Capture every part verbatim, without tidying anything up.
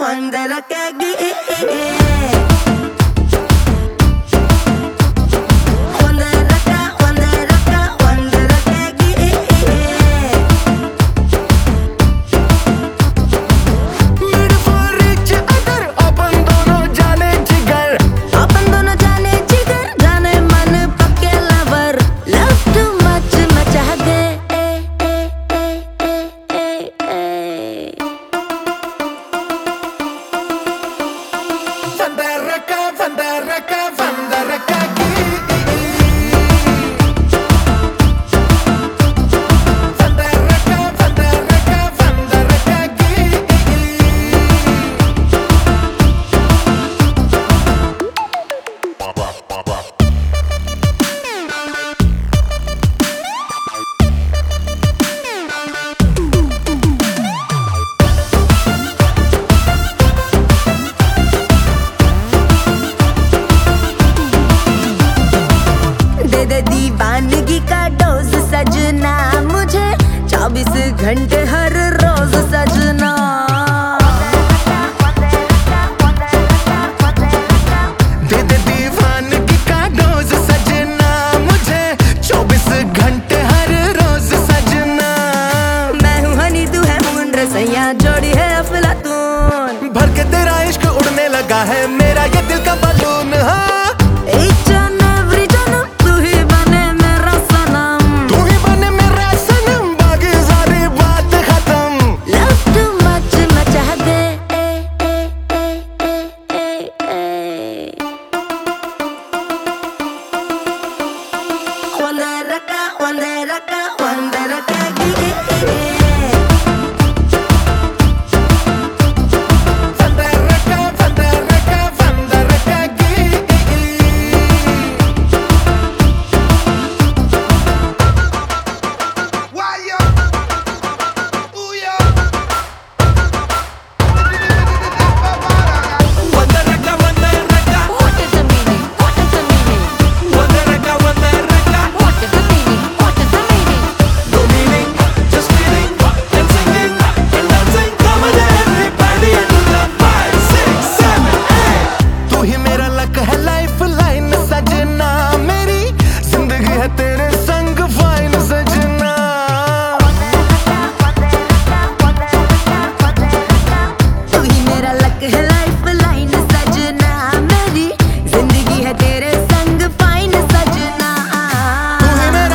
quando era caghi. दीवानगी का dose सजना मुझे चौबीस घंटे हर रोज सजना। दे दे दीवानगी का डोज सजना मुझे चौबीस घंटे हर रोज सजना। मैं हूँ हनी तू है मून रसैया जोड़ी है अफलातून। भर के तेरा इश्क उड़ने लगा है मेरा ये दिल का बलून। हाँ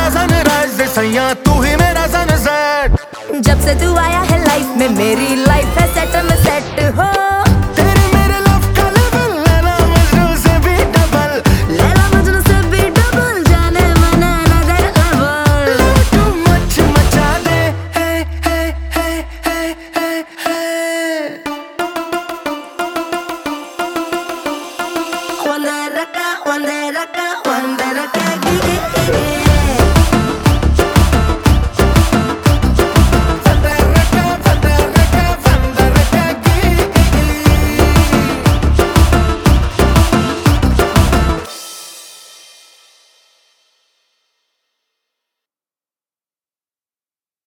तू ही मेरा सनसेट। जब से तू आया है लाइफ में मेरी लाइफ